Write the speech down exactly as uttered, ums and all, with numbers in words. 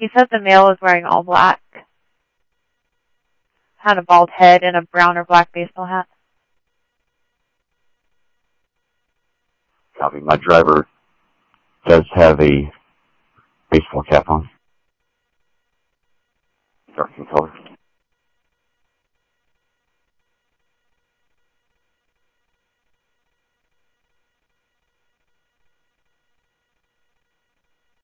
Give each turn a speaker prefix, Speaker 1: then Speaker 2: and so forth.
Speaker 1: He said the male was wearing all black. Had a bald head and a brown or black baseball hat.
Speaker 2: Copy. My driver does have a baseball cap on. Dark in color.